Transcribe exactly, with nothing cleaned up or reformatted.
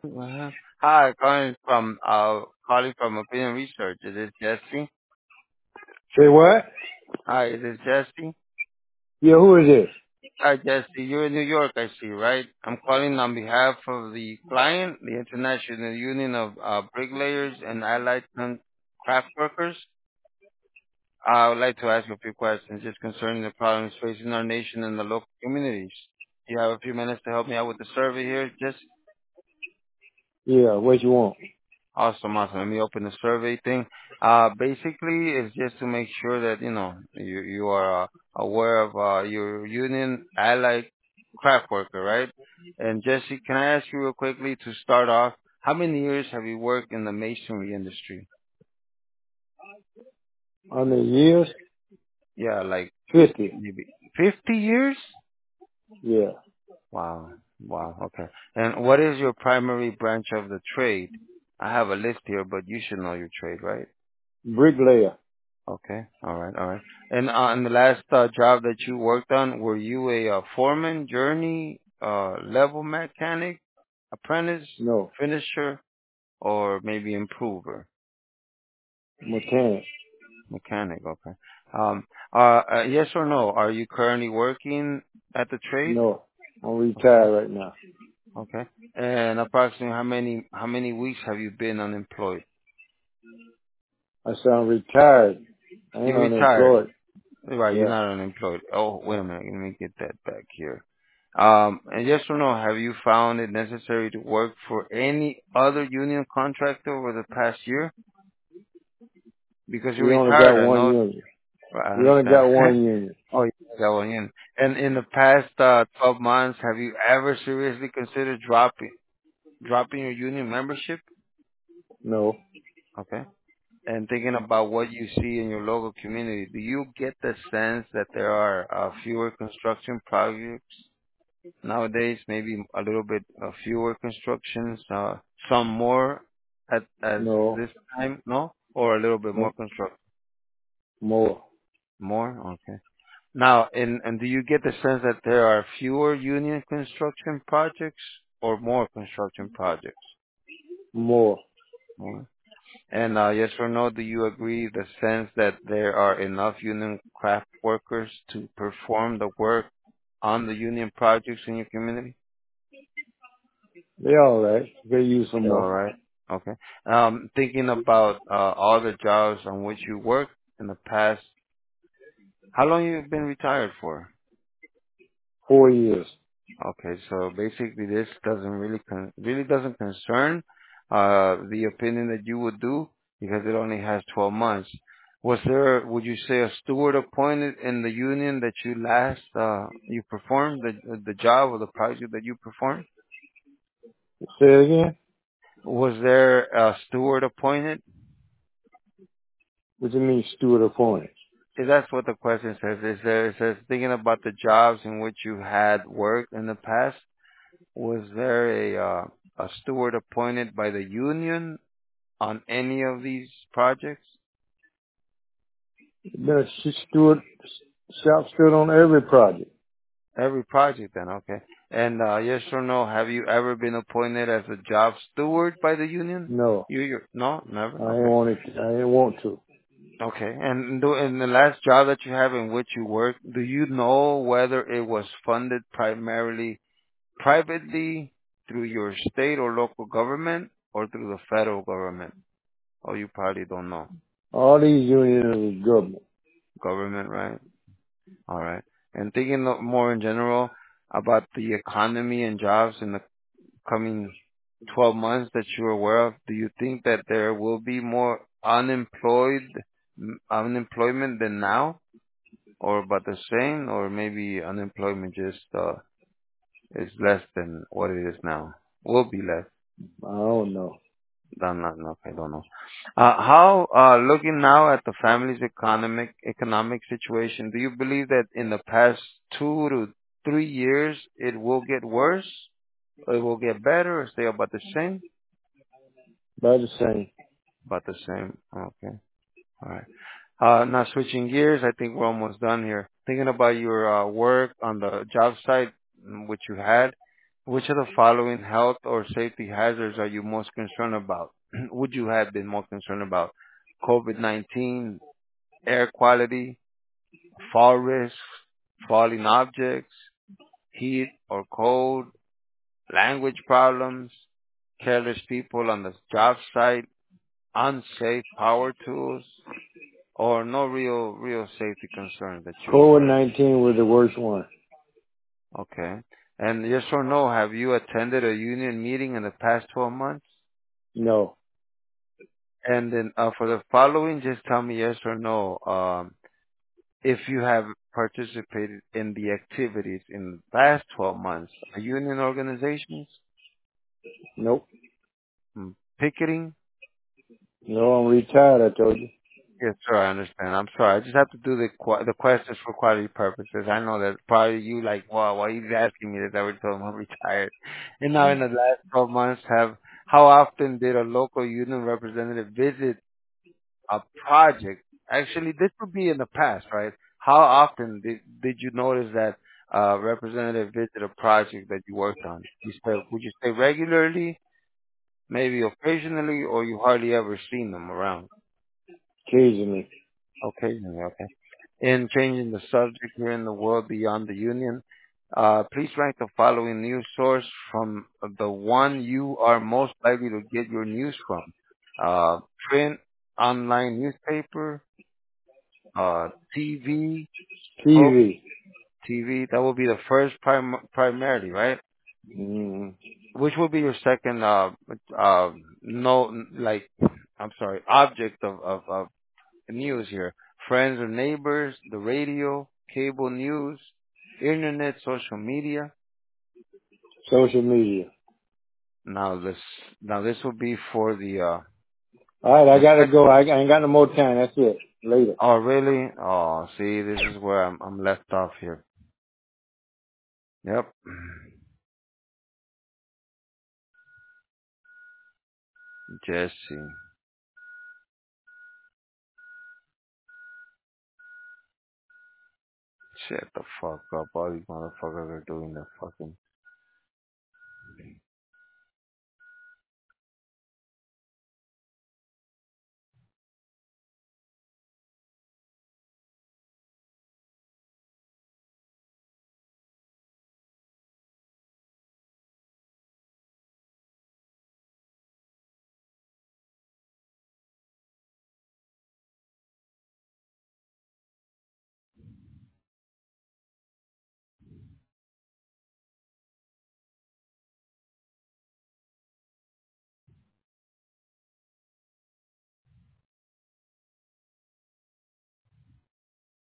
Uh-huh. Hi, calling from uh calling from Opinion Research. Is this Jesse? Say what? Hi, is this Jesse? Yeah, who is this? Hi, Jesse. You're in New York, I see, right? I'm calling on behalf of the client, the International Union of uh, Bricklayers and Allied Con- Craft Workers. I would like to ask you a few questions just concerning the problems facing our nation and the local communities. Do you have a few minutes to help me out with the survey here, Jesse? Yeah, what you want? Awesome, awesome. Let me open the survey thing. Uh, basically, it's just to make sure that you know you you are uh, aware of uh, your union allied craft worker, right? And Jesse, can I ask you real quickly to start off? How many years have you worked in the masonry industry? How many years? Yeah, like Fifty. maybe fifty years. Yeah. Wow, wow. Okay. And what is your primary branch of the trade? I have a list here, but you should know your trade, right? Bricklayer. Okay. All right. All right. And uh, in the last uh, job that you worked on, were you a uh, foreman, journey, uh, level mechanic, apprentice, No. finisher, or maybe improver, Mechanic. mechanic? Okay. Um. Uh, uh. Yes or no? Are you currently working at the trade? No. I'm Okay. retired right now. Okay. And approximately how many how many weeks have you been unemployed? I said I'm retired. I ain't You retired. unemployed. Right, you're Yeah. not unemployed. Oh, wait a minute. Let me get that back here. Um, and yes or no, have you found it necessary to work for any other union contractor over the past year? Because you're We only got retired, I one know. union. I We only understand. got one union. Oh, you got one in. And in the past uh, twelve months, have you ever seriously considered dropping dropping your union membership? No. Okay. And thinking about what you see in your local community, do you get the sense that there are uh, fewer construction projects nowadays? Maybe a little bit uh, fewer constructions, uh, some more at as No. this time, no? Or a little bit more No. construction? More. More? Okay. Now, and and do you get the sense that there are fewer union construction projects or more construction projects? More. More. And uh, yes or no, do you agree the sense that there are enough union craft workers to perform the work on the union projects in your community? They all right. They use some All more. right. Okay. Um, thinking about uh, all the jobs on which you worked in the past, how long you been retired for? Four years. Okay, so basically this doesn't really con- really doesn't concern uh, the opinion that you would do because it only has twelve months. Was there, would you say, a steward appointed in the union that you last uh, you performed the the job or the project that you performed? Say it again? Was there a steward appointed? What do you mean steward appointed? See, that's what the question says. It says, it says thinking about the jobs in which you had worked in the past. Was there a uh, a steward appointed by the union on any of these projects? The steward, shop stood on every project. Every project then, okay. And uh, yes or no, have you ever been appointed as a job steward by the union? No. You, you no, never. I ain't Okay, want it. I ain't want to. okay. And do, in the last job that you have in which you work, do you know whether it was funded primarily privately through your state or local government or through the federal government? Oh, you probably don't know. All these unions is government. Government, right? All right. And thinking of more in general about the economy and jobs in the coming twelve months that you're aware of, do you think that there will be more unemployed m- unemployment than now, or about the same, or maybe unemployment just uh, is less than what it is now? Will be less. I don't know. Don't know. No, I don't know. Uh, how, uh, looking now at the family's economic economic situation, do you believe that in the past two to three years it will get worse, or it will get better, or stay about the same? About the same. About the same. Okay. All right. Uh, now switching gears, I think we're almost done here. Thinking about your uh, work on the job site, mm, which you had. Which of the following health or safety hazards are you most concerned about? Would you have been more concerned about COVID nineteen, air quality, fall risks, falling objects, heat or cold, language problems, careless people on the job site, unsafe power tools, or no real real safety concerns that you're COVID aware of? nineteen was the worst one. Okay. And yes or no, have you attended a union meeting in the past twelve months? No, And then uh, for the following, just tell me yes or no. Um, if you have participated in the activities in the past twelve months, uh, union organizations, nope. mm, picketing. No, I'm retired, I told you. Yes, sir, I understand. I'm sorry. I just have to do the qu- the questions for quality purposes. I know that probably you like, wow, why are you asking me this? I already told him I'm retired. And now in the last twelve months, have how often did a local union representative visit a project? Actually, this would be in the past, right? How often did did you notice that uh representative visit a project that you worked on? You say, would you say regularly, maybe occasionally, or you hardly ever seen them around? Occasionally. Occasionally, okay. In changing the subject here in the world beyond the union, uh, please rank the following news source from the one you are most likely to get your news from. Uh, print, online newspaper, uh, T V, book, T V. T V. That will be the first prim- primarily, right? Mm, Which will be your second, uh, uh, no, like, I'm sorry, object of, of, of news here. Friends or neighbors, the radio, cable news, internet, social media. social media. Now this, now this will be for the, uh, All right, I the gotta sec- go. I, I ain't got no more time. That's it. Later. oh, really? Oh, see, this is where I'm, I'm left off here. Yep. Jesse. Shut the fuck up. All these motherfuckers are doing the fucking